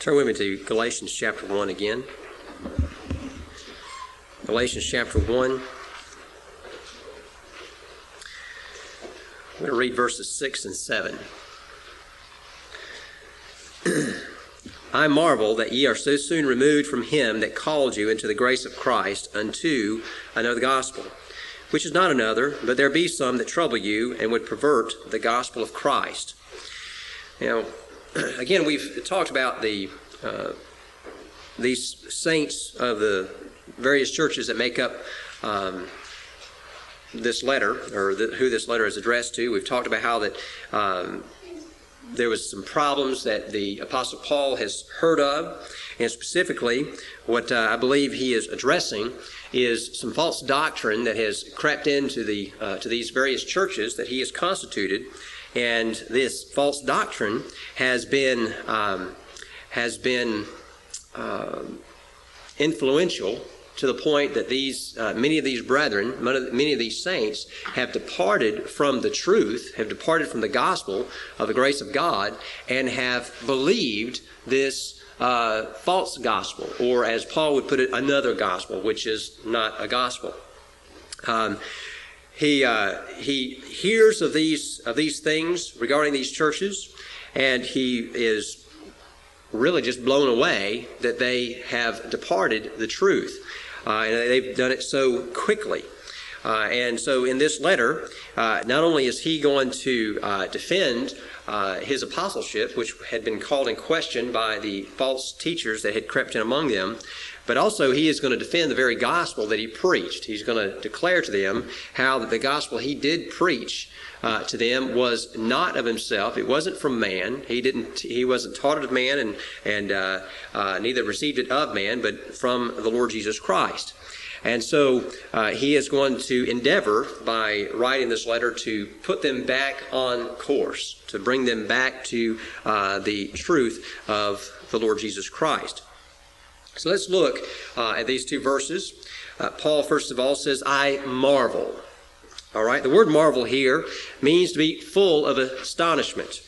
Turn with me to Galatians chapter 1 again. Galatians chapter 1. I'm going to read verses 6 and 7. I marvel that ye are so soon removed from him that called you into the grace of Christ unto another gospel, which is not another, but there be some that trouble you and would pervert the gospel of Christ. Now, again, we've talked about these saints of the various churches that make up this letter, or who this letter is addressed to. We've talked about how that there was some problems that the Apostle Paul has heard of, and specifically what I believe he is addressing is some false doctrine that has crept into to these various churches that he has constituted. And this false doctrine has been influential to the point that many of these brethren, many of these saints have departed from the truth, have departed from the gospel of the grace of God, and have believed this false gospel, or as Paul would put it, another gospel, which is not a gospel. He hears of these things regarding these churches, and he is really just blown away that they have departed the truth, and they've done it so quickly. And so in this letter, not only is he going to defend his apostleship, which had been called in question by the false teachers that had crept in among them, but also he is going to defend the very gospel that he preached. He's going to declare to them how that the gospel he did preach to them was not of himself. It wasn't from man. He wasn't taught it of man, and neither received it of man, but from the Lord Jesus Christ. And so he is going to endeavor, by writing this letter, to put them back on course, to bring them back to the truth of the Lord Jesus Christ. So let's look at these two verses. Paul, first of all, says, I marvel. All right, the word marvel here means to be full of astonishment.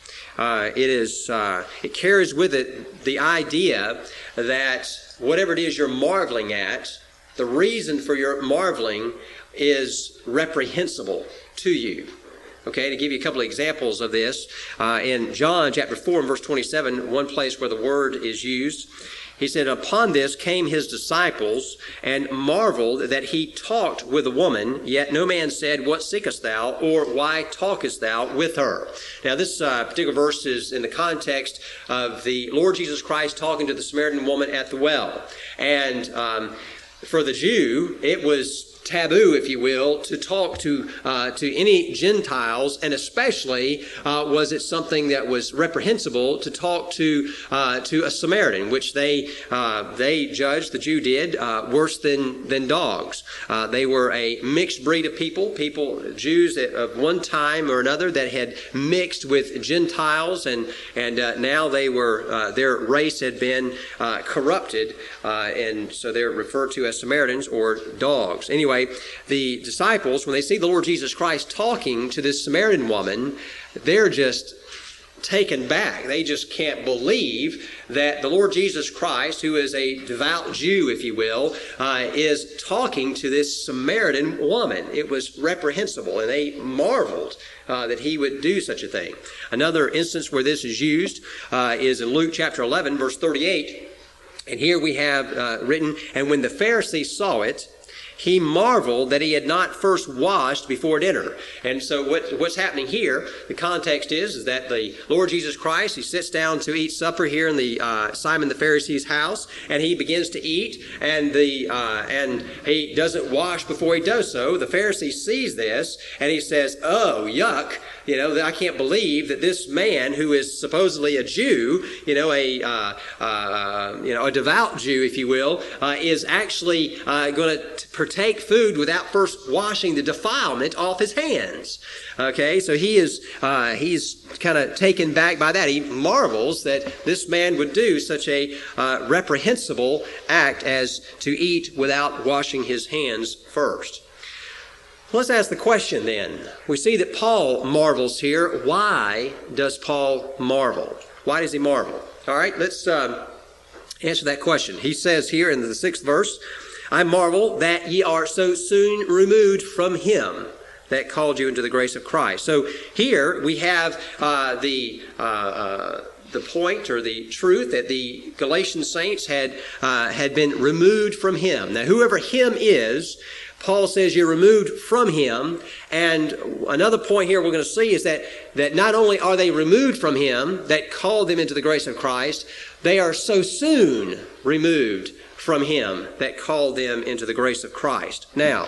It carries with it the idea that whatever it is you're marveling at, the reason for your marveling is reprehensible to you. Okay, to give you a couple of examples of this, in John chapter 4 and verse 27, one place where the word is used, he said, upon this came his disciples and marveled that he talked with a woman, yet no man said, what seekest thou, or why talkest thou with her? Now this particular verse is in the context of the Lord Jesus Christ talking to the Samaritan woman at the well. And for the Jew, it was taboo, if you will, to talk to any Gentiles, and especially was it something that was reprehensible to talk to a Samaritan, which they judged, the Jew did, worse than dogs. They were a mixed breed of people, Jews of one time or another that had mixed with Gentiles, and now they were their race had been corrupted, and so they're referred to as Samaritans or dogs. Anyway, the disciples, when they see the Lord Jesus Christ talking to this Samaritan woman, they're just taken back. They just can't believe that the Lord Jesus Christ, who is a devout Jew, if you will, is talking to this Samaritan woman. It was reprehensible, and they marveled that he would do such a thing. Another instance where this is used is in Luke chapter 11, verse 38. And here we have written, and when the Pharisees saw it, he marveled that he had not first washed before dinner. And so what's happening here, the context is that the Lord Jesus Christ, he sits down to eat supper here in the Simon the Pharisee's house, and he begins to eat, and he doesn't wash before he does so. The Pharisee sees this, and he says, oh, yuck. I can't believe that this man who is supposedly a Jew, a devout Jew, if you will, is actually going to partake food without first washing the defilement off his hands. Okay, so he's kind of taken back by that. He marvels that this man would do such a reprehensible act as to eat without washing his hands first. Let's ask the question then. We see that Paul marvels here. Why does Paul marvel? Why does he marvel? All right, let's answer that question. He says here in the 6th verse, I marvel that ye are so soon removed from him that called you into the grace of Christ. So here we have the point or the truth that the Galatian saints had been removed from him. Now, whoever him is, Paul says you're removed from him. And another point here we're going to see is that not only are they removed from him that called them into the grace of Christ, they are so soon removed from him that called them into the grace of Christ. Now,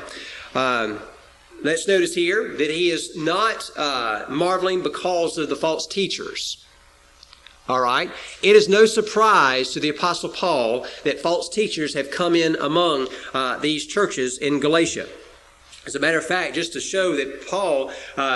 let's notice here that he is not marveling because of the false teachers. All right? It is no surprise to the Apostle Paul that false teachers have come in among these churches in Galatia. As a matter of fact, just to show that Paul,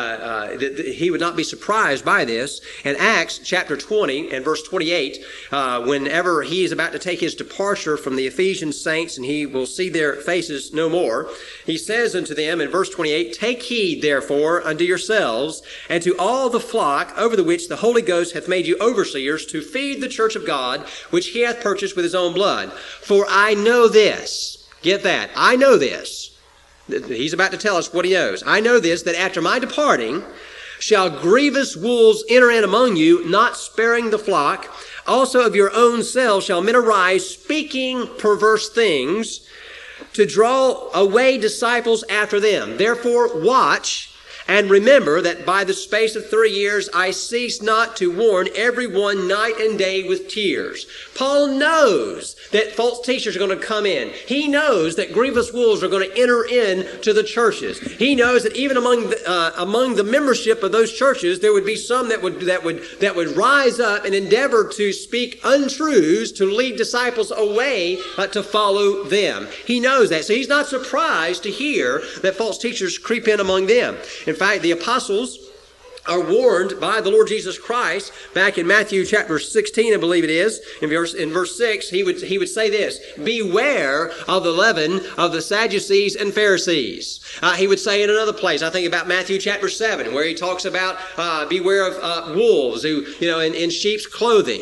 that he would not be surprised by this, in Acts chapter 20 and verse 28, whenever he is about to take his departure from the Ephesian saints and he will see their faces no more, he says unto them in verse 28, Take heed therefore unto yourselves and to all the flock over the which the Holy Ghost hath made you overseers to feed the church of God, which he hath purchased with his own blood. For I know this. Get that. I know this. He's about to tell us what he knows. I know this, that after my departing shall grievous wolves enter in among you, not sparing the flock. Also of your own selves shall men arise, speaking perverse things, to draw away disciples after them. Therefore watch, and remember that by the space of 3 years I cease not to warn every one night and day with tears. Paul knows that false teachers are going to come in. He knows that grievous wolves are going to enter into the churches. He knows that even among the membership of those churches, there would be some that would rise up and endeavor to speak untruths to lead disciples away to follow them. He knows that, so he's not surprised to hear that false teachers creep in among them. In fact, the apostles are warned by the Lord Jesus Christ back in Matthew chapter 16, I believe it is. In verse 6, he would say this, Beware of the leaven of the Sadducees and Pharisees. He would say in another place, I think about Matthew chapter 7, where he talks about beware of wolves who, in sheep's clothing.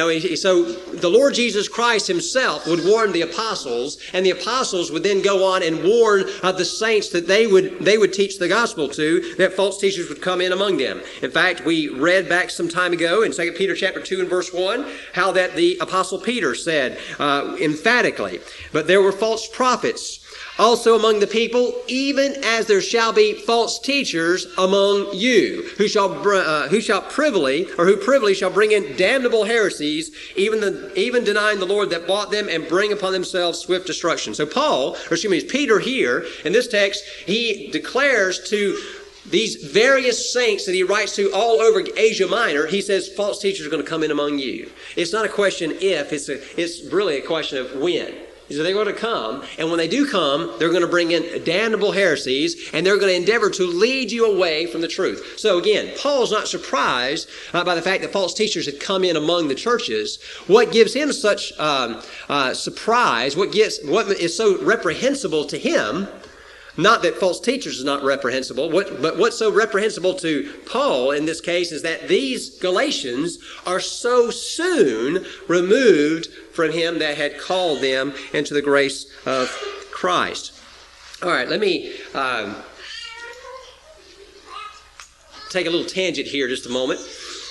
So the Lord Jesus Christ himself would warn the apostles, and the apostles would then go on and warn the saints that they would teach the gospel to, that false teachers would come in among them. In fact, we read back some time ago in 2 Peter chapter 2 and verse 1, how that the Apostle Peter said emphatically, But there were false prophets also among the people, even as there shall be false teachers among you, who privily shall bring in damnable heresies, even denying the Lord that bought them, and bring upon themselves swift destruction. So Peter here in this text, he declares to these various saints that he writes to all over Asia Minor, he says false teachers are going to come in among you. It's not a question if, it's really a question of when. So they're going to come, and when they do come, they're going to bring in damnable heresies, and they're going to endeavor to lead you away from the truth. So again, Paul's not surprised by the fact that false teachers had come in among the churches. What gives him such surprise, what is so reprehensible to him, not that false teachers is not reprehensible, but what's so reprehensible to Paul in this case is that these Galatians are so soon removed from him that had called them into the grace of Christ. All right, let me take a little tangent here just a moment.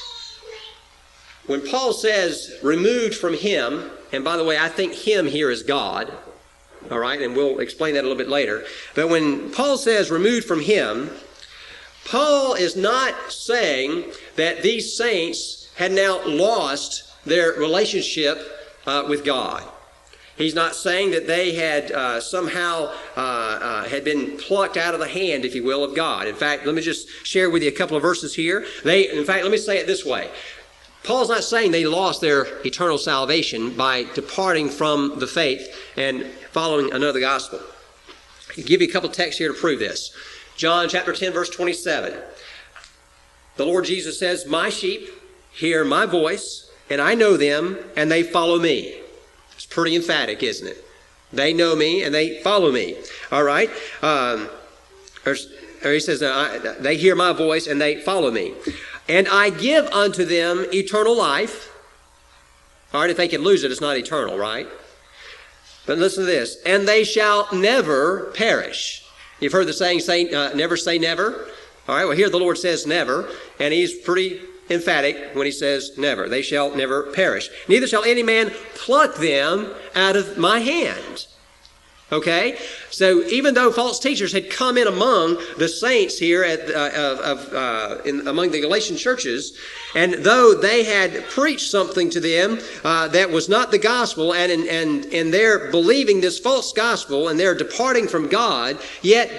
When Paul says removed from him, and by the way, I think him here is God. All right, and we'll explain that a little bit later. But when Paul says removed from him, Paul is not saying that these saints had now lost their relationship with God. He's not saying that they had somehow had been plucked out of the hand, if you will, of God. In fact, let me just share with you a couple of verses here. Let me say it this way. Paul's not saying they lost their eternal salvation by departing from the faith and following another gospel. I'll give you a couple texts here to prove this. John chapter 10, verse 27. The Lord Jesus says, My sheep hear my voice, and I know them, and they follow me. It's pretty emphatic, isn't it? They know me, and they follow me. All right? Or he says, they hear my voice, and they follow me. And I give unto them eternal life, All right, if they can lose it, it's not eternal, right? But listen to this. And they shall never perish. You've heard the saying, never say never. All right, well, here the Lord says never, and he's pretty emphatic when he says never. They shall never perish. Neither shall any man pluck them out of my hand. Okay? So even though false teachers had come in among the saints here among the Galatian churches, and though they had preached something to them that was not the gospel, and they're believing this false gospel, and they're departing from God, yet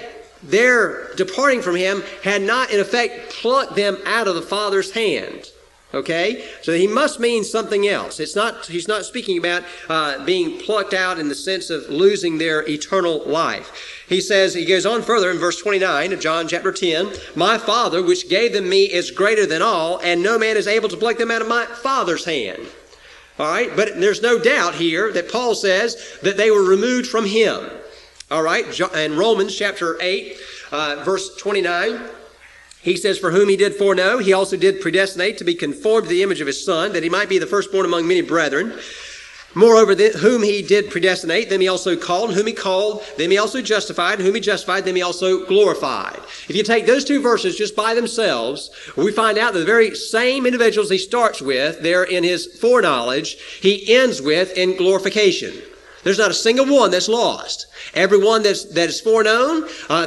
their departing from him had not in effect plucked them out of the Father's hand. Okay? So he must mean something else. He's not speaking about being plucked out in the sense of losing their eternal life. He goes on further in verse 29 of John chapter 10, my Father which gave them me is greater than all, and no man is able to pluck them out of my Father's hand. All right? But there's no doubt here that Paul says that they were removed from him. All right? In Romans chapter 8, verse 29, he says, for whom he did foreknow, he also did predestinate to be conformed to the image of his Son, that he might be the firstborn among many brethren. Moreover, whom he did predestinate, them he also called, and whom he called, them he also justified, and whom he justified, them he also glorified. If you take those two verses just by themselves, we find out that the very same individuals he starts with there in his foreknowledge, he ends with in glorification. There's not a single one that's lost. Everyone that is foreknown,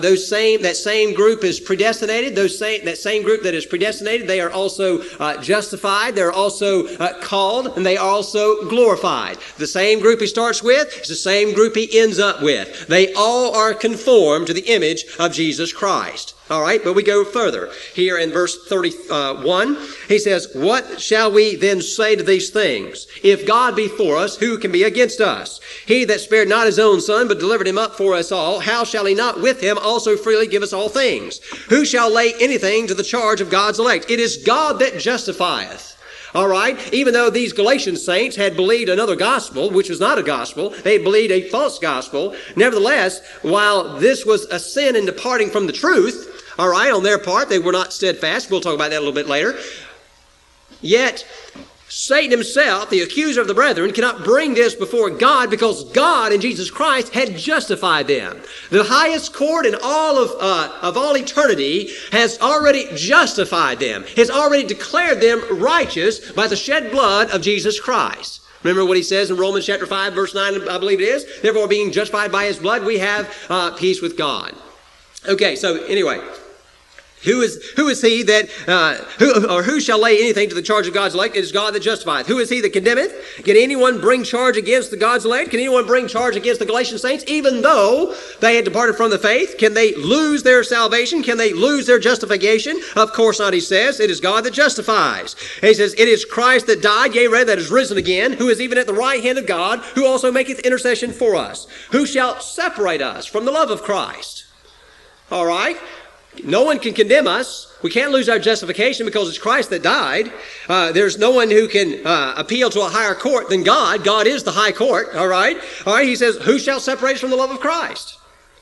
that same group is predestinated. That same group that is predestinated, they are also justified. They're also called, and they are also glorified. The same group he starts with is the same group he ends up with. They all are conformed to the image of Jesus Christ. All right, but we go further. Here in verse 31, he says, what shall we then say to these things? If God be for us, who can be against us? He that spared not his own Son, but delivered him up for us all, how shall he not with him also freely give us all things? Who shall lay anything to the charge of God's elect? It is God that justifieth. All right, even though these Galatian saints had believed another gospel, which was not a gospel, they had believed a false gospel. Nevertheless, while this was a sin in departing from the truth, all right, on their part, they were not steadfast. We'll talk about that a little bit later. Yet, Satan himself, the accuser of the brethren, cannot bring this before God because God in Jesus Christ had justified them. The highest court in all of all eternity has already justified them, has already declared them righteous by the shed blood of Jesus Christ. Remember what he says in Romans chapter 5, verse 9, I believe it is. Therefore, being justified by his blood, we have peace with God. Okay, so anyway. Who is he that, who shall lay anything to the charge of God's elect? It is God that justifieth. Who is he that condemneth? Can anyone bring charge against the God's elect? Can anyone bring charge against the Galatian saints? Even though they had departed from the faith, can they lose their salvation? Can they lose their justification? Of course not, he says. It is God that justifies. And he says, it is Christ that died, yea, rather, that is risen again, who is even at the right hand of God, who also maketh intercession for us. Who shall separate us from the love of Christ? All right? No one can condemn us. We can't lose our justification because it's Christ that died. There's no one who can appeal to a higher court than God. God is the high court. All right? All right, he says, who shall separate us from the love of Christ?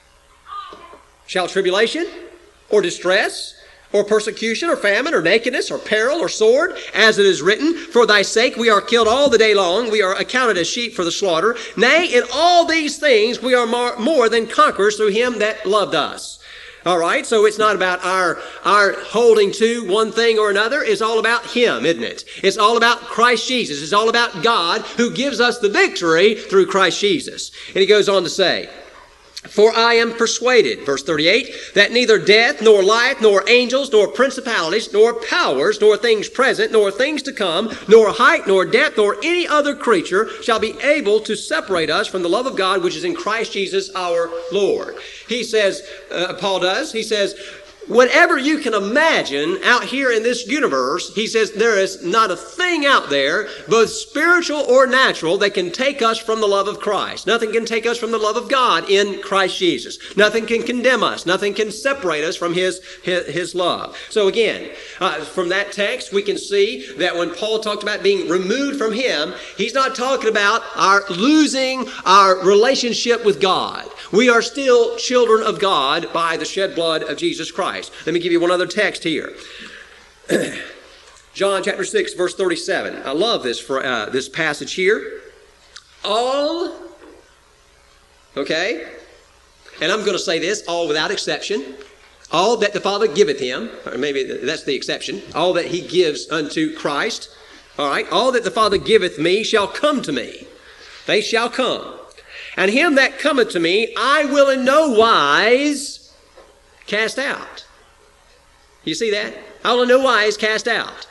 Shall tribulation or distress or persecution or famine or nakedness or peril or sword, as it is written, for thy sake we are killed all the day long. We are accounted as sheep for the slaughter. Nay, in all these things we are more than conquerors through him that loved us. All right, so it's not about our holding to one thing or another. It's all about him, isn't it? It's all about Christ Jesus. It's all about God who gives us the victory through Christ Jesus. And he goes on to say, for I am persuaded, verse 38, that neither death, nor life, nor angels, nor principalities, nor powers, nor things present, nor things to come, nor height, nor depth, nor any other creature shall be able to separate us from the love of God which is in Christ Jesus our Lord. He says, Paul does, he says, whatever you can imagine out here in this universe, he says there is not a thing out there, both spiritual or natural, that can take us from the love of Christ. Nothing can take us from the love of God in Christ Jesus. Nothing can condemn us. Nothing can separate us from his love. So again, from that text, we can see that when Paul talked about being removed from him, he's not talking about our losing our relationship with God. We are still children of God by the shed blood of Jesus Christ. Let me give you one other text here. John chapter 6, verse 37. I love this this passage here. All, okay, and I'm going to say this, all without exception. All that the Father giveth him, or maybe that's the exception, all that he gives unto Christ, all right, all that the Father giveth me shall come to me. They shall come. And him that cometh to me, I will in no wise cast out. You see that? I will in no wise cast out.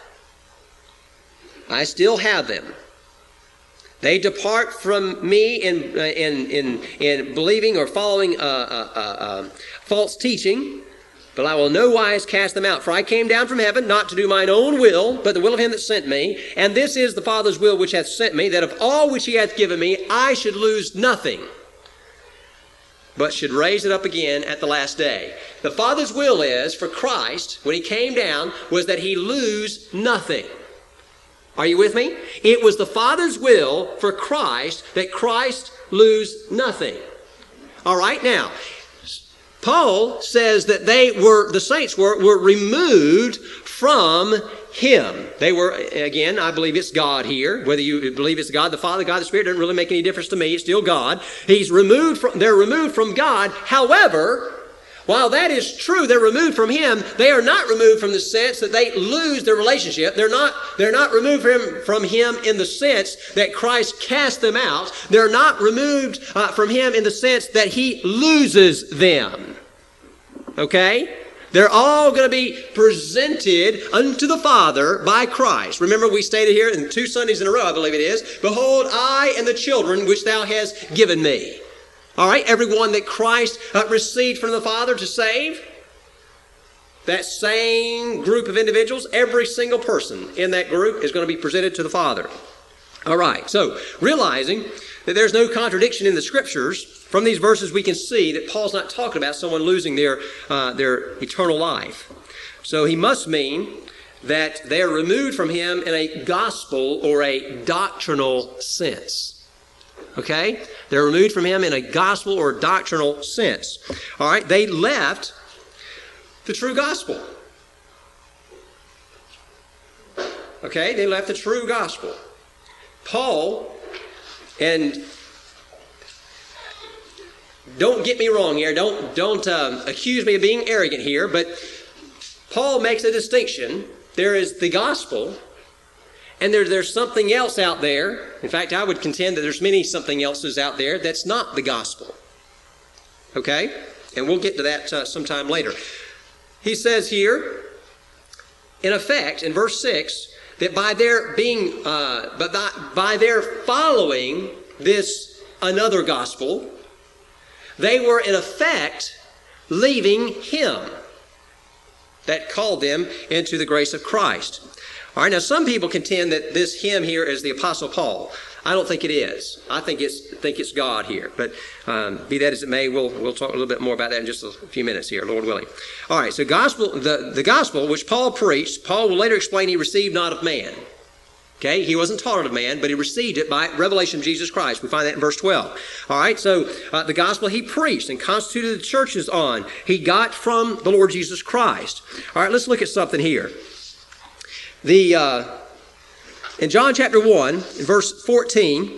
I still have them. They depart from me in believing or following false teaching, but I will in no wise cast them out. For I came down from heaven not to do mine own will, but the will of him that sent me. And this is the Father's will which hath sent me, that of all which he hath given me, I should lose nothing, but should raise it up again at the last day. The Father's will is, for Christ, when he came down, was that he lose nothing. Are you with me? It was the Father's will for Christ that Christ lose nothing. All right, now, Paul says that the saints were removed from him. They were, again, I believe it's God here. Whether you believe it's God the Father, God the Spirit, doesn't really make any difference to me. It's still God. They're removed from God. However, while that is true, they're removed from him, they are not removed from the sense that they lose their relationship. They're not removed from him in the sense that Christ cast them out. They're not removed from him in the sense that he loses them. Okay? They're all going to be presented unto the Father by Christ. Remember, we stated here in 2 Sundays in a row, I believe it is, behold, I and the children which thou hast given me. All right, everyone that Christ received from the Father to save, that same group of individuals, every single person in that group is going to be presented to the Father. All right, so realizing that there's no contradiction in the Scriptures, from these verses we can see that Paul's not talking about someone losing their eternal life. So he must mean that they are removed from him in a gospel or a doctrinal sense. Okay? They're removed from him in a gospel or doctrinal sense. All right? They left the true gospel. Okay? They left the true gospel. Paul, and don't get me wrong here. Don't accuse me of being arrogant here, but Paul makes a distinction. There is the gospel, and there's something else out there. In fact, I would contend that there's many something else's out there that's not the gospel. Okay? And we'll get to that sometime later. He says here, in effect, in verse 6, that by their following this another gospel, they were in effect leaving him that called them into the grace of Christ. All right, now some people contend that this him here is the Apostle Paul. I don't think it is. I think it's God here. But be that as it may, we'll talk a little bit more about that in just a few minutes here, Lord willing. All right, so the gospel which Paul preached, Paul will later explain he received not of man. Okay, he wasn't taught it of man, but he received it by revelation of Jesus Christ. We find that in verse 12. All right, so the gospel he preached and constituted the churches on, he got from the Lord Jesus Christ. All right, let's look at something here. In John chapter 1, in verse 14,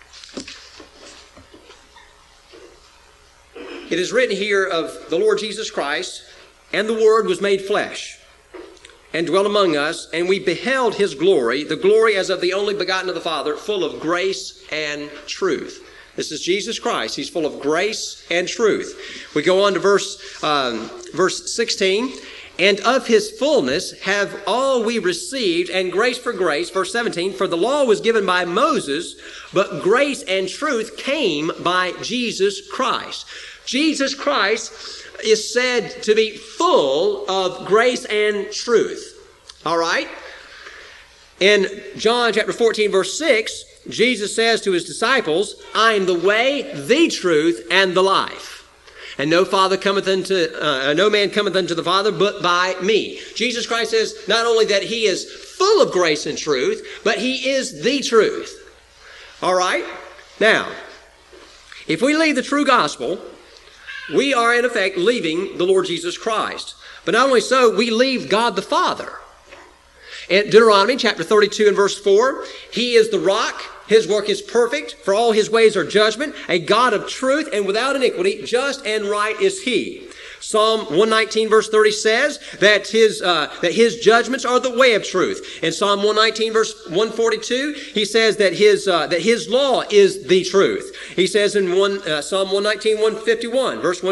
it is written here of the Lord Jesus Christ, and the Word was made flesh and dwelt among us, and we beheld his glory, the glory as of the only begotten of the Father, full of grace and truth. This is Jesus Christ. He's full of grace and truth. We go on to verse 16. And of his fullness have all we received, and grace for grace. Verse 17, for the law was given by Moses, but grace and truth came by Jesus Christ. Jesus Christ is said to be full of grace and truth. All right? In John chapter 14, verse 6, Jesus says to his disciples, I am the way, the truth, and the life. And no man cometh unto the Father but by me. Jesus Christ says not only that he is full of grace and truth, but he is the truth. All right? Now, if we leave the true gospel, we are in effect leaving the Lord Jesus Christ. But not only so, we leave God the Father. In Deuteronomy chapter 32 and verse 4, He is the rock. His work is perfect, for all His ways are judgment, a God of truth and without iniquity, just and right is He. Psalm 119 verse 30 says that His judgments are the way of truth. In Psalm 119 verse 142, He says that His law is the truth. He says in Psalm 119, 151, verse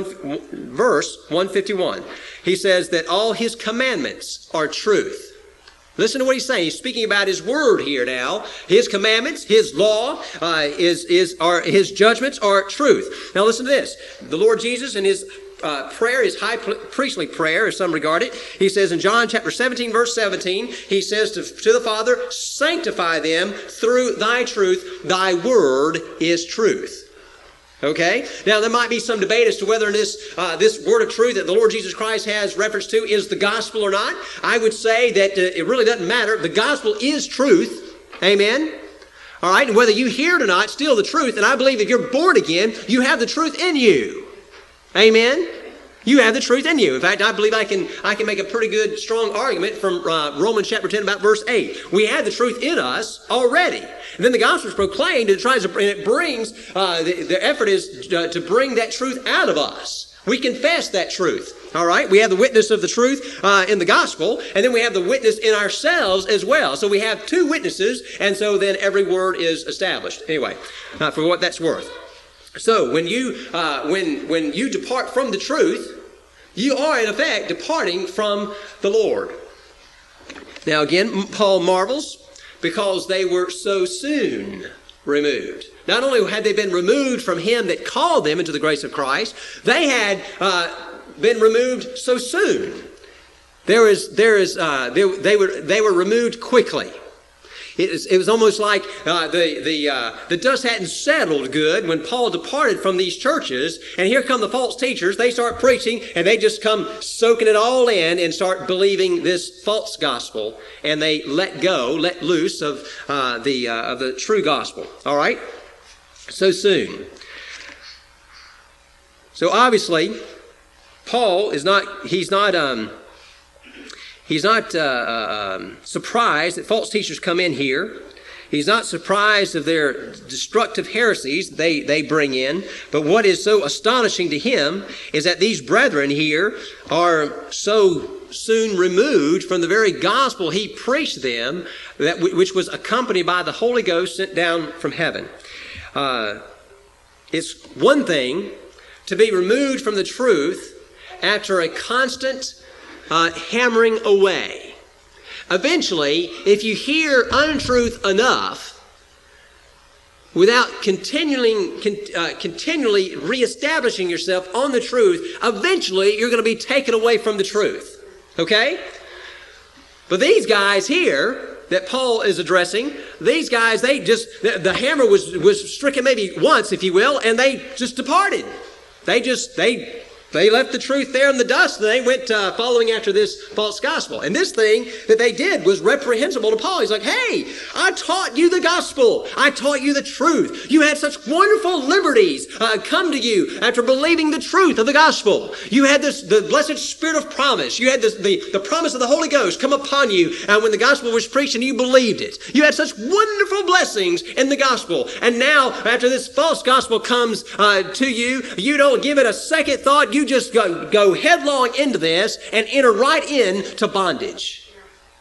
151, He says that all His commandments are truth. Listen to what He's saying. He's speaking about His word here now. His commandments, His law, His judgments are truth. Now listen to this. The Lord Jesus in His prayer, His high priestly prayer, as some regard it, He says in John chapter 17, verse 17, He says to the Father, sanctify them through Thy truth. Thy word is truth. Okay? Now, there might be some debate as to whether this word of truth that the Lord Jesus Christ has reference to is the gospel or not. I would say that it really doesn't matter. The gospel is truth. Amen? All right? And whether you hear it or not, still the truth. And I believe if you're born again, you have the truth in you. Amen? You have the truth in you. In fact, I believe I can make a pretty good, strong argument from Romans chapter 10 about verse 8. We have the truth in us already. And then the gospel is proclaimed, and it brings, the effort is to bring that truth out of us. We confess that truth. All right? We have the witness of the truth in the gospel, and then we have the witness in ourselves as well. So we have two witnesses, and so then every word is established. Anyway, for what that's worth. So when you depart from the truth, you are in effect departing from the Lord. Now again, Paul marvels because they were so soon removed. Not only had they been removed from Him that called them into the grace of Christ, they had been removed so soon. They were removed quickly. It was almost like the dust hadn't settled good when Paul departed from these churches, and here come the false teachers. They start preaching, and they just come soaking it all in and start believing this false gospel, and they let loose of the true gospel. All right, so soon. So obviously, Paul is not. He's not surprised that false teachers come in here. He's not surprised of their destructive heresies they bring in. But what is so astonishing to him is that these brethren here are so soon removed from the very gospel he preached them, which was accompanied by the Holy Ghost sent down from heaven. It's one thing to be removed from the truth after a constant hammering away. Eventually, if you hear untruth enough, without continually reestablishing yourself on the truth, eventually you're going to be taken away from the truth. Okay? But these guys here that Paul is addressing, these guys, the hammer was stricken maybe once, if you will, and they just departed. They left the truth there in the dust, and they went following after this false gospel. And this thing that they did was reprehensible to Paul. He's like, hey, I taught you the gospel. I taught you the truth. You had such wonderful liberties come to you after believing the truth of the gospel. You had the blessed spirit of promise. You had the promise of the Holy Ghost come upon you when the gospel was preached and you believed it. You had such wonderful blessings in the gospel. And now, after this false gospel comes to you, you don't give it a second thought. You just go headlong into this and enter right into bondage.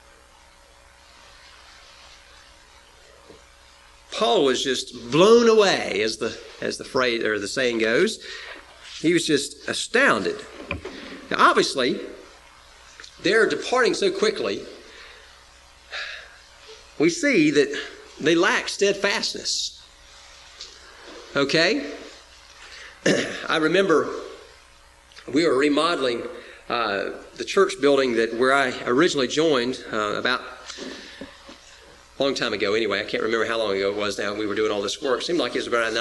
Paul was just blown away, as the phrase or the saying goes. He was just astounded. Now, obviously, they're departing so quickly. We see that they lack steadfastness. Okay? I remember we were remodeling the church building where I originally joined about a long time ago. Anyway, I can't remember how long ago it was now. We were doing all this work. It seemed like it was about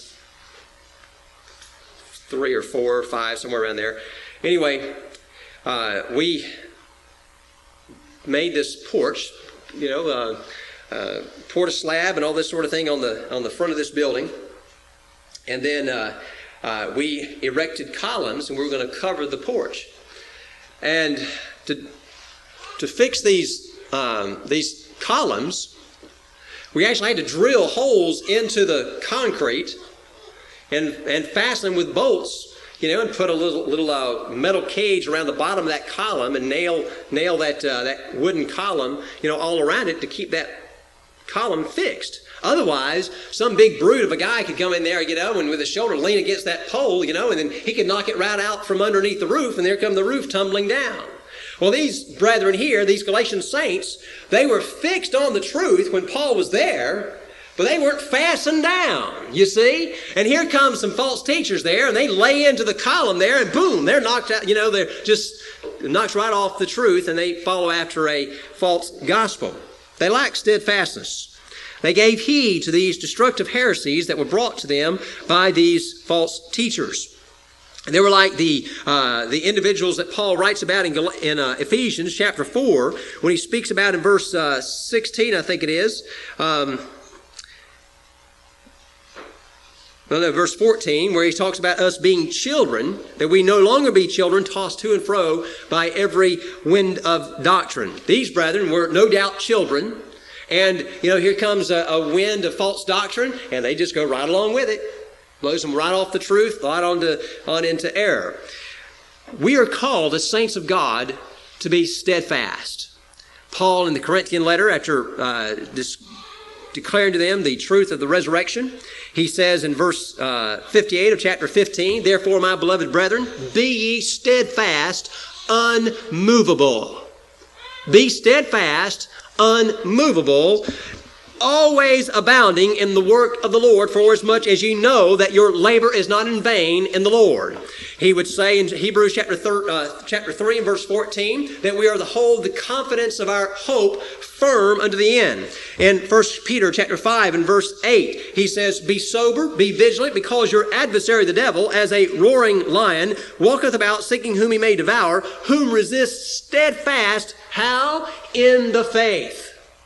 93 or 4 or 5, somewhere around there. Anyway, we made this porch, poured a slab and all this sort of thing on the front of this building. And then we erected columns, and we were going to cover the porch. And to fix these these columns. We actually had to drill holes into the concrete and fasten them with bolts, and put a little metal cage around the bottom of that column and nail that wooden column, all around it to keep that column fixed. Otherwise, some big brute of a guy could come in there, and with his shoulder lean against that pole, and then he could knock it right out from underneath the roof, and there come the roof tumbling down. Well, these brethren here, these Galatian saints, they were fixed on the truth when Paul was there, but they weren't fastened down, you see? And here comes some false teachers there, and they lay into the column there, and boom, they're knocked out, they're just knocked right off the truth, and they follow after a false gospel. They lack steadfastness. They gave heed to these destructive heresies that were brought to them by these false teachers. They were like the individuals that Paul writes about in Ephesians chapter 4, when he speaks about in verse 16, I think it is. Verse 14, where he talks about us being children, that we no longer be children tossed to and fro by every wind of doctrine. These brethren were no doubt children, and here comes a wind of false doctrine, and they just go right along with it. Blows them right off the truth, right on into error. We are called as saints of God to be steadfast. Paul in the Corinthian letter, after declaring to them the truth of the resurrection, he says in verse 58 of chapter 15, "Therefore, my beloved brethren, be ye steadfast, unmovable." Be steadfast, unmovable, always abounding in the work of the Lord, for as much as ye know that your labor is not in vain in the Lord. He would say in Hebrews chapter 3 and verse 14 that we are to hold the confidence of our hope firm unto the end. In 1 Peter chapter 5 and verse 8, he says, "Be sober, be vigilant, because your adversary the devil, as a roaring lion, walketh about seeking whom he may devour, whom resist steadfast." How? In the faith.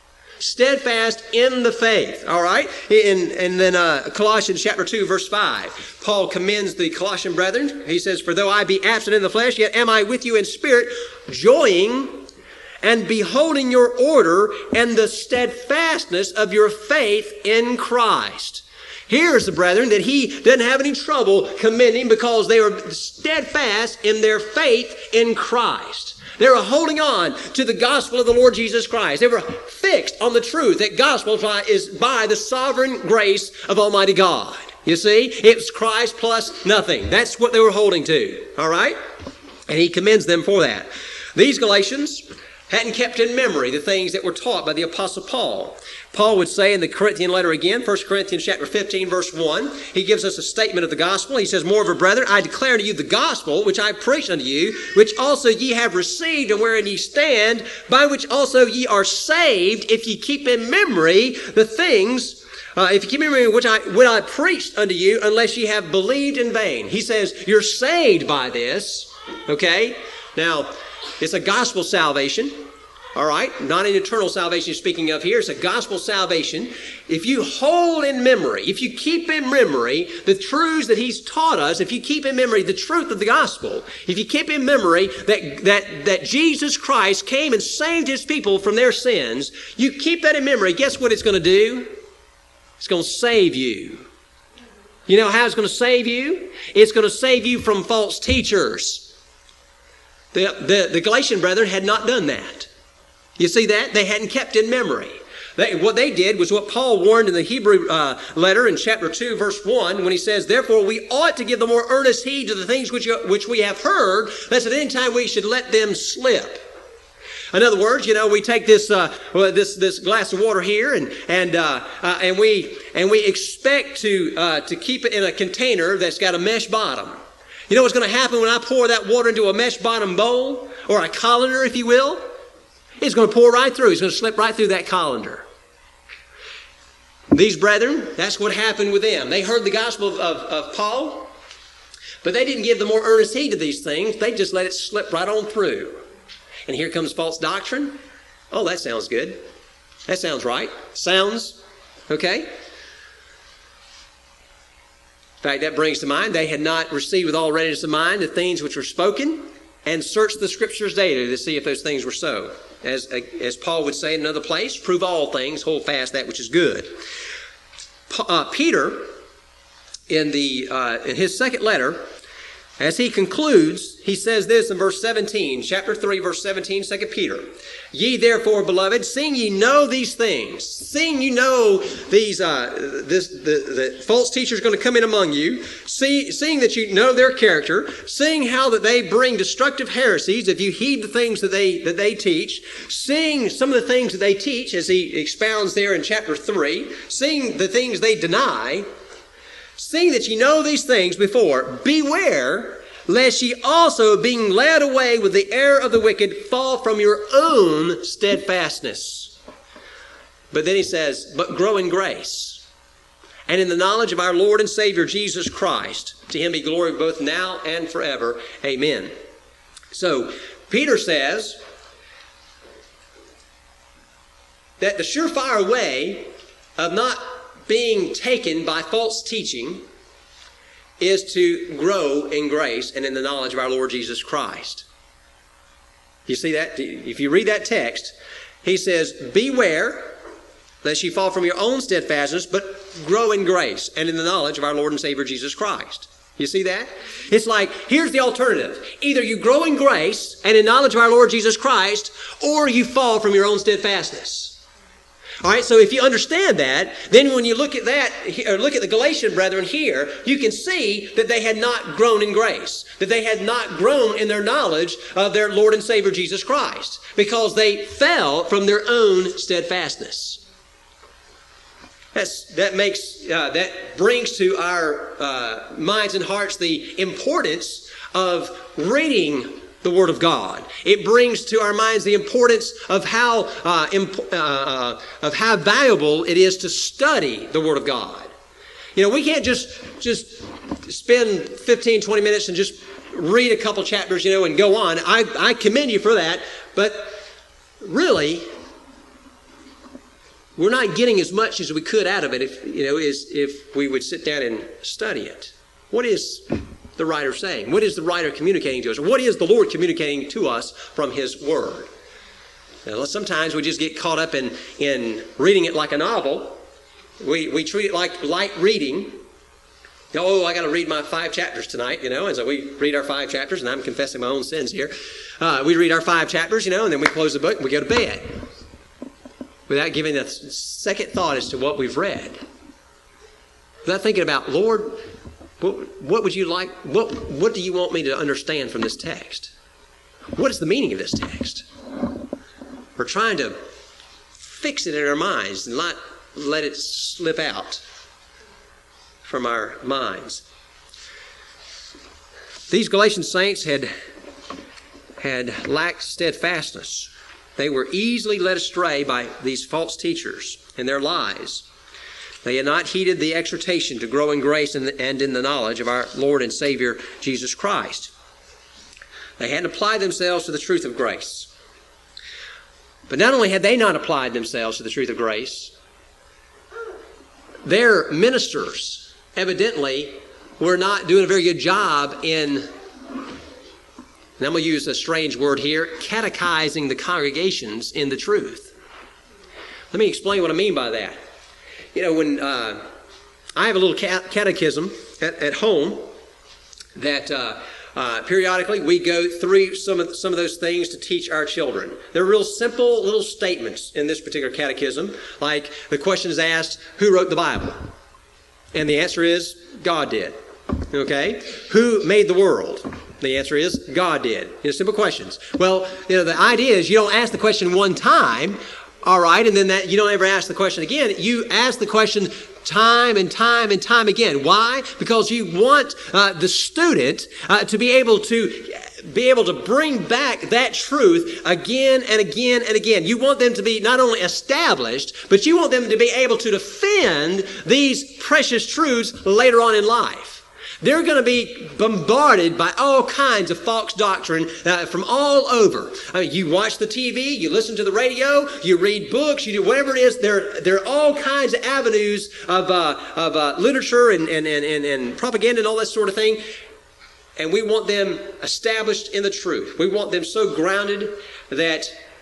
Steadfast in the faith. All right? And then Colossians chapter 2, verse 5. Paul commends the Colossian brethren. He says, "For though I be absent in the flesh, yet am I with you in spirit, joying and beholding your order and the steadfastness of your faith in Christ." Here's the brethren that he doesn't have any trouble commending because they were steadfast in their faith in Christ. They were holding on to the gospel of the Lord Jesus Christ. They were fixed on the truth that gospel is by the sovereign grace of Almighty God. You see, it's Christ plus nothing. That's what they were holding to. All right? And he commends them for that. These Galatians hadn't kept in memory the things that were taught by the Apostle Paul. Paul would say in the Corinthian letter again, 1 Corinthians chapter 15, verse 1, he gives us a statement of the gospel. He says, "Moreover, brethren, I declare unto you the gospel which I preached unto you, which also ye have received, and wherein ye stand, by which also ye are saved, if ye keep in memory the things, if you keep in memory what I preached unto you, unless ye have believed in vain." He says, you're saved by this, okay? Now, it's a gospel salvation, all right? Not an eternal salvation speaking of here. It's a gospel salvation. If you hold in memory, if you keep in memory the truths that he's taught us, if you keep in memory the truth of the gospel, if you keep in memory that Jesus Christ came and saved his people from their sins, you keep that in memory, guess what it's going to do? It's going to save you. You know how it's going to save you? It's going to save you from false teachers. The Galatian brethren had not done that. You see that? They hadn't kept in memory. What they did was what Paul warned in the Hebrew letter in chapter 2, verse 1, when he says, "Therefore we ought to give the more earnest heed to the things which we have heard, lest at any time we should let them slip." In other words, we take this glass of water here, and we expect to keep it in a container that's got a mesh bottom. You know what's going to happen when I pour that water into a mesh bottom bowl, or a colander, if you will? It's going to pour right through. It's going to slip right through that colander. These brethren, that's what happened with them. They heard the gospel of Paul, but they didn't give the more earnest heed to these things. They just let it slip right on through. And here comes false doctrine. Oh, that sounds good. That sounds right. Sounds okay. In fact, that brings to mind, they had not received with all readiness of mind the things which were spoken, and searched the Scriptures daily to see if those things were so. as Paul would say in another place, prove all things, hold fast that which is good. Peter, in his second letter, as he concludes, he says this in verse 17, chapter 3, verse 17, 2 Peter. Ye therefore, beloved, seeing ye know these things, seeing you know these, the false teachers going to come in among you, seeing that you know their character, seeing how that they bring destructive heresies, if you heed the things that they teach, seeing some of the things that they teach, as he expounds there in chapter 3, seeing the things they deny, seeing that ye know these things before, beware lest ye also, being led away with the error of the wicked, fall from your own steadfastness. But then he says, but grow in grace and in the knowledge of our Lord and Savior Jesus Christ. To him be glory both now and forever. Amen. So Peter says that the surefire way of not being taken by false teaching is to grow in grace and in the knowledge of our Lord Jesus Christ. You see that? If you read that text, he says, beware lest you fall from your own steadfastness, but grow in grace and in the knowledge of our Lord and Savior Jesus Christ. You see that? It's like, here's the alternative. Either you grow in grace and in knowledge of our Lord Jesus Christ, or you fall from your own steadfastness. All right, so if you understand that, then when you look at that, or look at the Galatian brethren here, you can see that they had not grown in grace, that they had not grown in their knowledge of their Lord and Savior Jesus Christ, because they fell from their own steadfastness. That brings to our minds and hearts the importance of reading the Word of God. It brings to our minds the importance of how valuable it is to study the Word of God. You know, we can't just spend 15, 20 minutes and just read a couple chapters, and go on. I commend you for that, but really, we're not getting as much as we could out of it if we would sit down and study it. What is the writer saying? What is the writer communicating to us? Or what is the Lord communicating to us from His Word? Now, sometimes we just get caught up in reading it like a novel. We treat it like light reading. Oh, I got to read my 5 chapters tonight, and so we read our 5 chapters, and I'm confessing my own sins here. We read our 5 chapters, and then we close the book and we go to bed, without giving a second thought as to what we've read. Without thinking about, Lord, what would you like? What do you want me to understand from this text? What is the meaning of this text? We're trying to fix it in our minds and not let it slip out from our minds. These Galatian saints had lacked steadfastness. They were easily led astray by these false teachers and their lies. They had not heeded the exhortation to grow in grace and in the knowledge of our Lord and Savior, Jesus Christ. They hadn't applied themselves to the truth of grace. But not only had they not applied themselves to the truth of grace, their ministers evidently were not doing a very good job in, and I'm going to use a strange word here, catechizing the congregations in the truth. Let me explain what I mean by that. When I have a little catechism at home that periodically we go through some of those things to teach our children. They're real simple little statements in this particular catechism. Like the question is asked, who wrote the Bible? And the answer is, God did. Okay? Who made the world? The answer is, God did. Simple questions. Well, the idea is you don't ask the question one time, all right, and then that you don't ever ask the question again. You ask the question time and time and time again. Why? Because you want the student to be able to bring back that truth again and again and again. You want them to be not only established, but you want them to be able to defend these precious truths later on in life. They're going to be bombarded by all kinds of false doctrine from all over. You watch the TV, you listen to the radio, you read books, you do whatever it is. There are all kinds of avenues of literature and propaganda and all that sort of thing. And we want them established in the truth. We want them so grounded that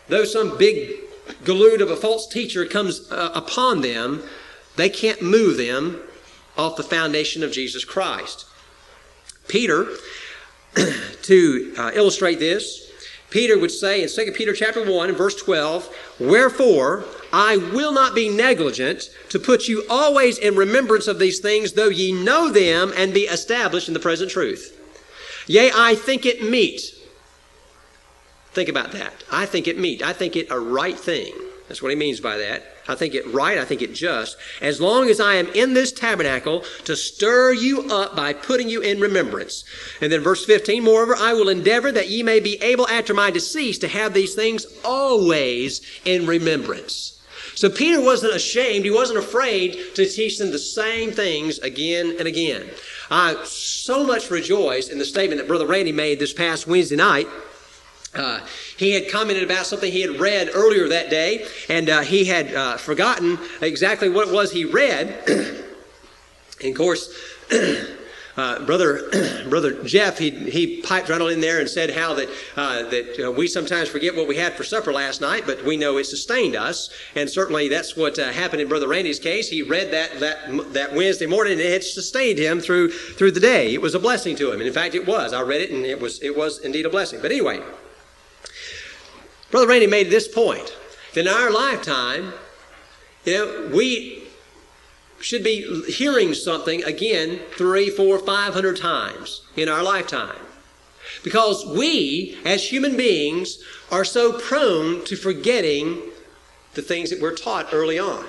though some big galoot of a false teacher comes upon them, they can't move them off the foundation of Jesus Christ. Peter, to illustrate this, Peter would say in 2 Peter chapter 1 and verse 12, "Wherefore I will not be negligent to put you always in remembrance of these things, though ye know them and be established in the present truth. Yea, I think it meet." Think about that. I think it meet. I think it a right thing. That's what he means by that. I think it right. I think it just. As long as I am in this tabernacle to stir you up by putting you in remembrance. And then verse 15, "Moreover, I will endeavor that ye may be able after my decease to have these things always in remembrance." So Peter wasn't ashamed. He wasn't afraid to teach them the same things again and again. I so much rejoice in the statement that Brother Randy made this past Wednesday night. He had commented about something he had read earlier that day, and he had forgotten exactly what it was he read. And of course, Brother Jeff, he piped right on in there and said how that we sometimes forget what we had for supper last night, but we know it sustained us, and certainly that's what happened in Brother Randy's case. He read that Wednesday morning, and it sustained him through the day. It was a blessing to him, and in fact, it was. I read it, and it was indeed a blessing. But anyway, Brother Randy made this point, that in our lifetime, we should be hearing something again 300, 400, 500 times in our lifetime. Because we, as human beings, are so prone to forgetting the things that we're taught early on.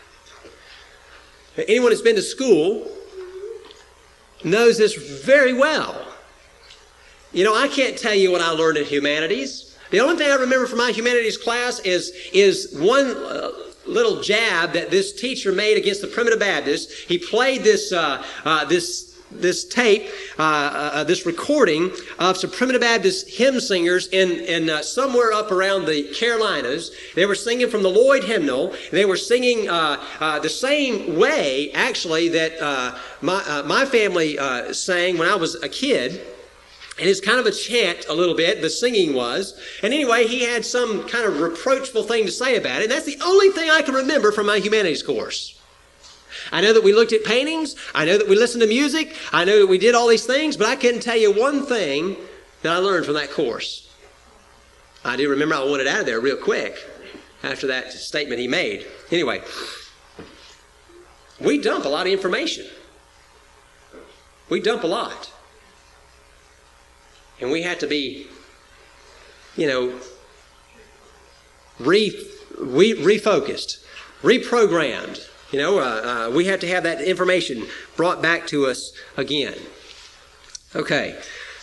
Anyone that's been to school knows this very well. I can't tell you what I learned in humanities. The only thing I remember from my humanities class is one little jab that this teacher made against the Primitive Baptists. He played this tape, this recording of some Primitive Baptist hymn singers in somewhere up around the Carolinas. They were singing from the Lloyd Hymnal. They were singing the same way, actually, that my family sang when I was a kid. And it's kind of a chant a little bit, the singing was. And anyway, he had some kind of reproachful thing to say about it. And that's the only thing I can remember from my humanities course. I know that we looked at paintings. I know that we listened to music. I know that we did all these things. But I couldn't tell you one thing that I learned from that course. I do remember I wanted out of there real quick after that statement he made. Anyway, we dump a lot of information. We dump a lot. And we have to be, refocused, reprogrammed. We have to have that information brought back to us again. Okay.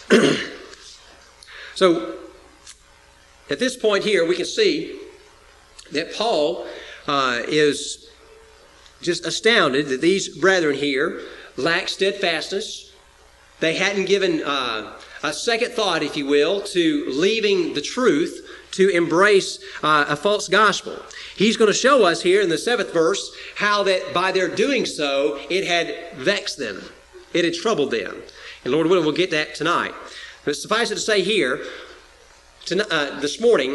So, at this point here, we can see that Paul is just astounded that these brethren here lack steadfastness. They hadn't given a second thought, if you will, to leaving the truth to embrace a false gospel. He's going to show us here in the 7th verse how that by their doing so, it had vexed them. It had troubled them. And Lord willing, we'll get that tonight. But suffice it to say here, this morning,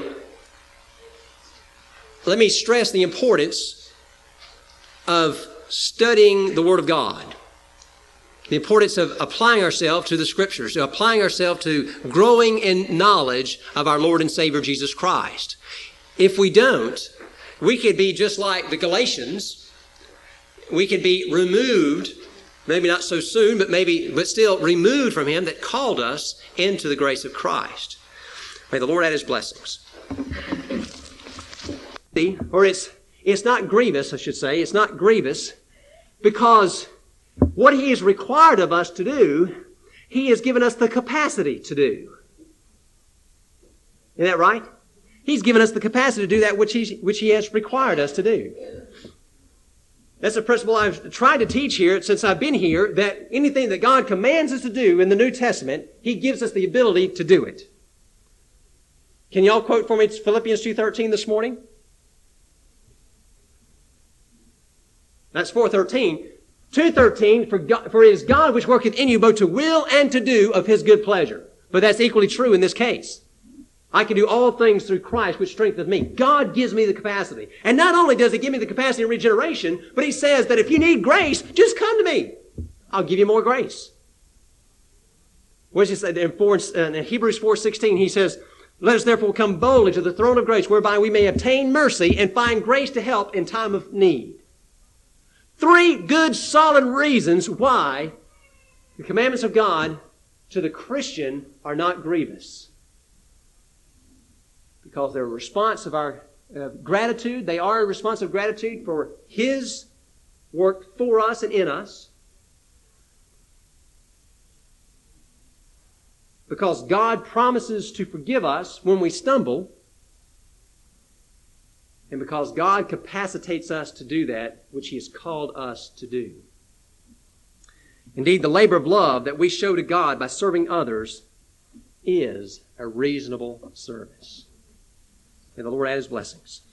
let me stress the importance of studying the Word of God. The importance of applying ourselves to the Scriptures, applying ourselves to growing in knowledge of our Lord and Savior Jesus Christ. If we don't, we could be just like the Galatians. We could be removed, maybe not so soon, but still removed from Him that called us into the grace of Christ. May the Lord add His blessings. Or it's not grievous, I should say. It's not grievous because what He has required of us to do, He has given us the capacity to do. Isn't that right? He's given us the capacity to do that which He has required us to do. That's a principle I've tried to teach here since I've been here, that anything that God commands us to do in the New Testament, He gives us the ability to do it. Can y'all quote for me Philippians 2:13 this morning? That's 4:13. 2:13, for it is God which worketh in you both to will and to do of His good pleasure. But that's equally true in this case. I can do all things through Christ, which strengtheneth me. God gives me the capacity. And not only does He give me the capacity of regeneration, but He says that if you need grace, just come to me. I'll give you more grace. What does He say in Hebrews 4:16? He says, let us therefore come boldly to the throne of grace, whereby we may obtain mercy and find grace to help in time of need. 3 good, solid reasons why the commandments of God to the Christian are not grievous. Because they're a response of our gratitude. They are a response of gratitude for His work for us and in us. Because God promises to forgive us when we stumble. And because God capacitates us to do that which He has called us to do. Indeed, the labor of love that we show to God by serving others is a reasonable service. May the Lord add His blessings.